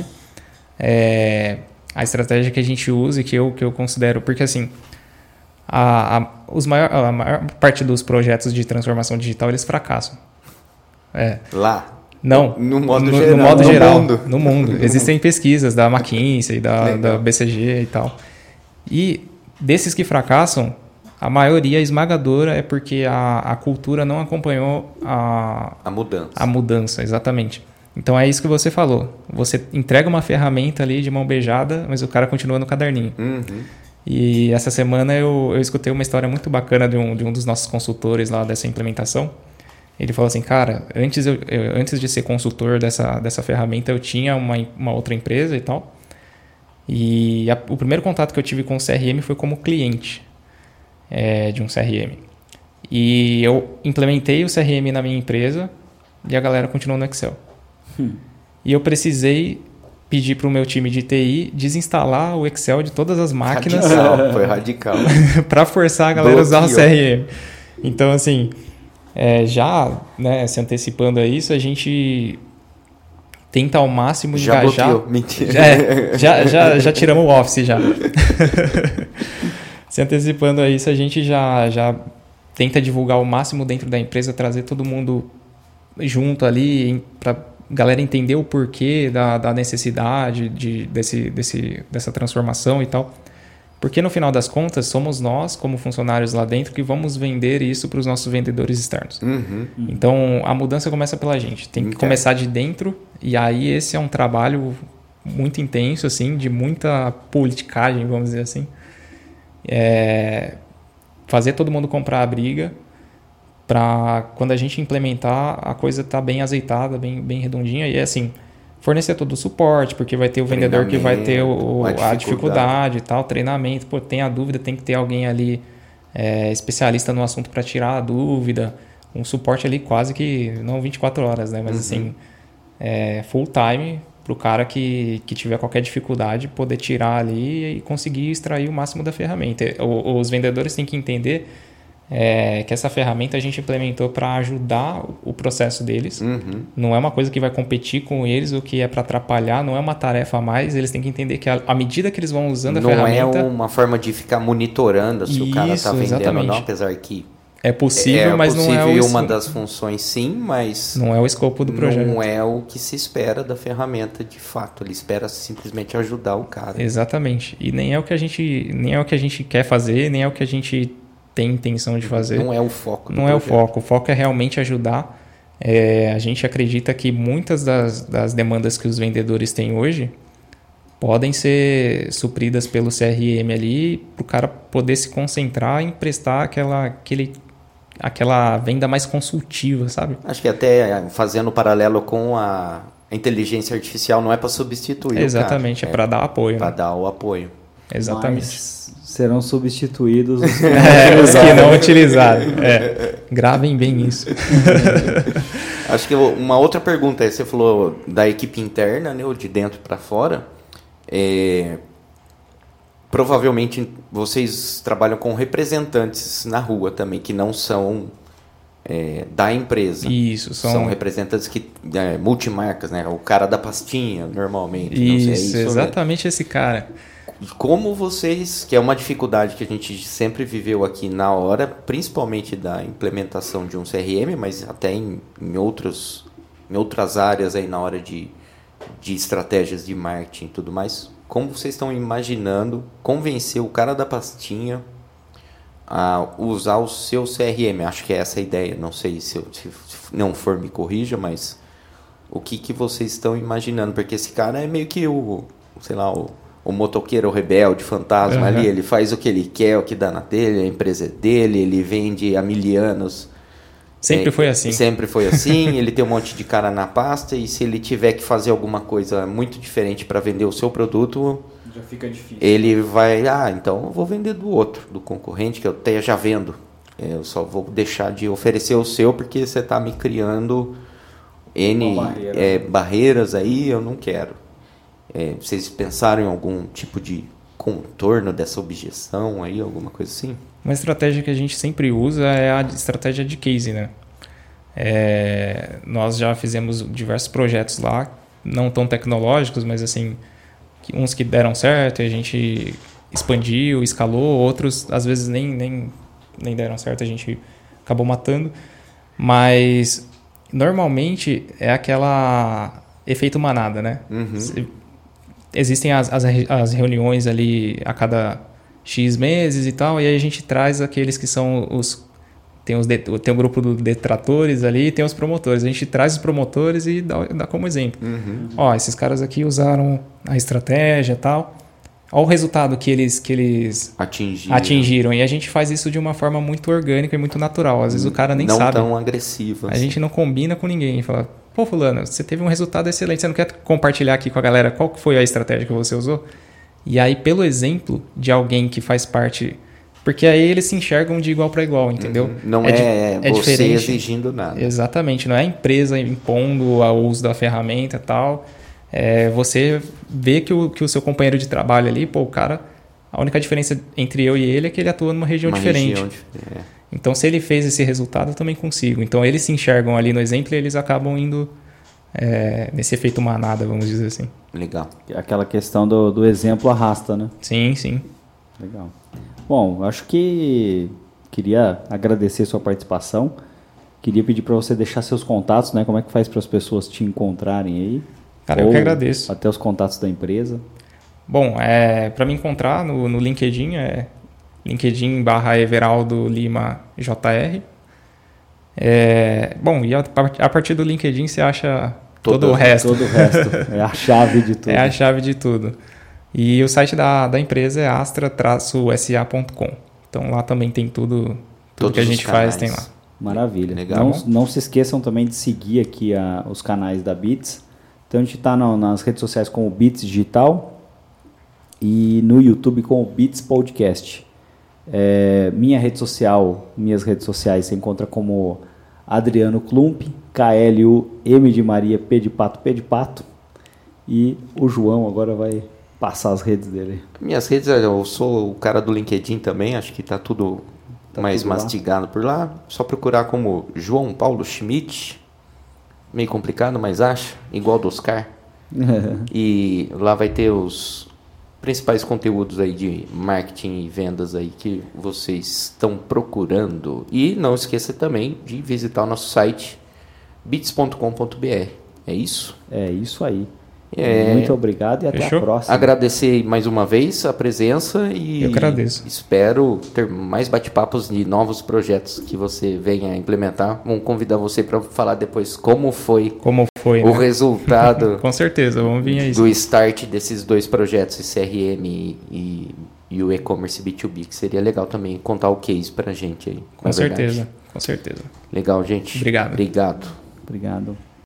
A estratégia que a gente usa e que eu considero... Porque, assim, a maior parte dos projetos de transformação digital, eles fracassam. Lá? Não. No modo geral. No mundo. Existem pesquisas da McKinsey, da BCG e tal. E desses que fracassam, a maioria esmagadora é porque a cultura não acompanhou a mudança. A mudança, exatamente. Então é isso que você falou. Você entrega uma ferramenta ali de mão beijada, mas o cara continua no caderninho. E essa semana eu escutei uma história muito bacana de um dos nossos consultores lá dessa implementação. Ele falou assim, cara, antes de ser consultor dessa ferramenta, eu tinha uma outra empresa e tal. E o primeiro contato que eu tive com o CRM foi como cliente de um CRM. E eu implementei o CRM na minha empresa e a galera continuou no Excel. E eu precisei pedir para o meu time de TI desinstalar o Excel de todas as máquinas. Foi radical. Para forçar a galera a usar o CRM. Então, assim, já se antecipando a isso, a gente tenta ao máximo engajar. Bloqueou. Mentira. Já tiramos o Office já. Se antecipando a isso, a gente já tenta divulgar o máximo dentro da empresa, trazer todo mundo junto ali para galera entender o porquê da necessidade dessa transformação e tal. Porque no final das contas, somos nós, como funcionários lá dentro, que vamos vender isso para os nossos vendedores externos. Então, a mudança começa pela gente. Tem que começar de dentro, e aí esse é um trabalho muito intenso, assim, de muita politicagem, vamos dizer assim. Fazer todo mundo comprar a briga para quando a gente implementar a coisa tá bem azeitada, bem redondinha. E assim, fornecer todo o suporte, porque vai ter o vendedor que vai ter a dificuldade e tal, treinamento. Pô, tem a dúvida, tem que ter alguém ali especialista no assunto para tirar a dúvida. Um suporte ali quase que, não 24 horas, né? Mas assim, full time para o cara que tiver qualquer dificuldade poder tirar ali e conseguir extrair o máximo da ferramenta. Os vendedores têm que entender que essa ferramenta a gente implementou para ajudar o processo deles. Não é uma coisa que vai competir com eles ou que é para atrapalhar, não é uma tarefa a mais. Eles têm que entender que à medida que eles vão usando a ferramenta... Não é uma forma de ficar monitorando se o cara está vendendo ou não, apesar que... É possível, mas não é uma das funções, sim, mas... Não é o escopo do projeto. Não é o que se espera da ferramenta de fato. Ele espera simplesmente ajudar o cara. Exatamente. E nem é o que a gente quer fazer, nem é o que a gente tem intenção de fazer. Não é o foco do projeto. Não é o foco. O foco é realmente ajudar. A gente acredita que muitas das demandas que os vendedores têm hoje podem ser supridas pelo CRM ali para o cara poder se concentrar em prestar aquela venda mais consultiva, sabe? Acho que até fazendo paralelo com a inteligência artificial, não é para substituir exatamente, o cara. É para dar apoio. Para dar o apoio. Exatamente. Mas serão substituídos os que não utilizaram. Gravem bem isso. Acho que uma outra pergunta é, você falou da equipe interna, né, ou de dentro para fora. Provavelmente vocês trabalham com representantes na rua também, que não são da empresa. Isso, são representantes que multimarcas, né? O cara da pastinha, normalmente. Isso, não sei, exatamente esse cara. Como vocês, que é uma dificuldade que a gente sempre viveu aqui na hora, principalmente da implementação de um CRM, mas até em outras áreas aí na hora de estratégias de marketing e tudo mais, como vocês estão imaginando convencer o cara da pastinha a usar o seu CRM? Acho que é essa a ideia. Não sei se não for, me corrija, mas o que vocês estão imaginando? Porque esse cara é meio que o motoqueiro rebelde, fantasma ali. Ele faz o que ele quer, o que dá na telha, a empresa é dele, ele vende há 1000 anos. Sempre foi assim. Sempre foi assim. Ele tem um monte de cara na pasta e se ele tiver que fazer alguma coisa muito diferente para vender o seu produto, já fica difícil. Ele vai, então eu vou vender do outro, do concorrente que eu até já vendo. Eu só vou deixar de oferecer o seu porque você está me criando barreiras aí, eu não quero. Vocês pensaram em algum tipo de contorno dessa objeção aí, alguma coisa assim? Uma estratégia que a gente sempre usa é a estratégia de case, né? Nós já fizemos diversos projetos lá, não tão tecnológicos, mas assim, uns que deram certo e a gente expandiu, escalou, outros às vezes nem deram certo, a gente acabou matando. Mas normalmente é aquela efeito manada, né? Existem as reuniões ali a cada X meses e tal, e aí a gente traz aqueles que são tem o grupo dos detratores ali, tem os promotores. A gente traz os promotores e dá como exemplo. Esses caras aqui usaram a estratégia e tal. Olha o resultado que eles atingiram. E a gente faz isso de uma forma muito orgânica e muito natural. Às vezes o cara nem sabe. Não tão agressiva. A gente não combina com ninguém. Fala, pô, fulano, você teve um resultado excelente. Você não quer compartilhar aqui com a galera qual que foi a estratégia que você usou? E aí, pelo exemplo de alguém que faz parte... Porque aí eles se enxergam de igual para igual, entendeu? Não é você diferente. Exigindo nada. Exatamente. Não é a empresa impondo o uso da ferramenta e tal. Você vê que o seu companheiro de trabalho ali, pô, o cara... A única diferença entre eu e ele é que ele atua numa região diferente. Então, se ele fez esse resultado, eu também consigo. Então, eles se enxergam ali no exemplo e eles acabam indo nesse efeito manada, vamos dizer assim. Legal. Aquela questão do exemplo arrasta, né? Sim, sim. Legal. Bom, acho que queria agradecer sua participação. Queria pedir para você deixar seus contatos, né? Como é que faz para as pessoas te encontrarem aí? Cara, eu que agradeço. Até os contatos da empresa. Bom, para me encontrar no LinkedIn, LinkedIn/Everaldo Lima JR. Bom, e a partir do LinkedIn você acha todo o resto. Todo o resto. É a chave de tudo. É a chave de tudo. E o site da empresa é astra-sa.com. Então lá também tem tudo que a gente faz, tem lá. Maravilha. Legal. Não se esqueçam também de seguir aqui os canais da Bits. Então a gente está nas redes sociais com o Bits Digital e no YouTube com o Bits Podcast. Minhas redes sociais você encontra como Adriano Klump, KLUM de Maria, P de Pato. E o João agora vai passar as redes dele. Minhas redes, eu sou o cara do LinkedIn também, acho que tá tudo mais tudo lá. mastigado por lá. Só procurar como João Paulo Schmidt. Meio complicado, mas acha, igual do Oscar. E lá vai ter os principais conteúdos aí de marketing e vendas aí que vocês estão procurando. E não esqueça também de visitar o nosso site bits.com.br. É isso? É isso aí. Muito obrigado e até Fechou? a próxima. Agradecer mais uma vez a presença e Eu que agradeço. espero ter mais bate-papos de novos projetos que você venha implementar. Vamos convidar você para falar depois como foi o resultado Com certeza, vamos vir aí. do start desses dois projetos, o CRM e o e-commerce B2B, que seria legal também contar o case para a gente aí. Com certeza, com certeza. Legal, gente. Obrigado. Obrigado. Obrigado.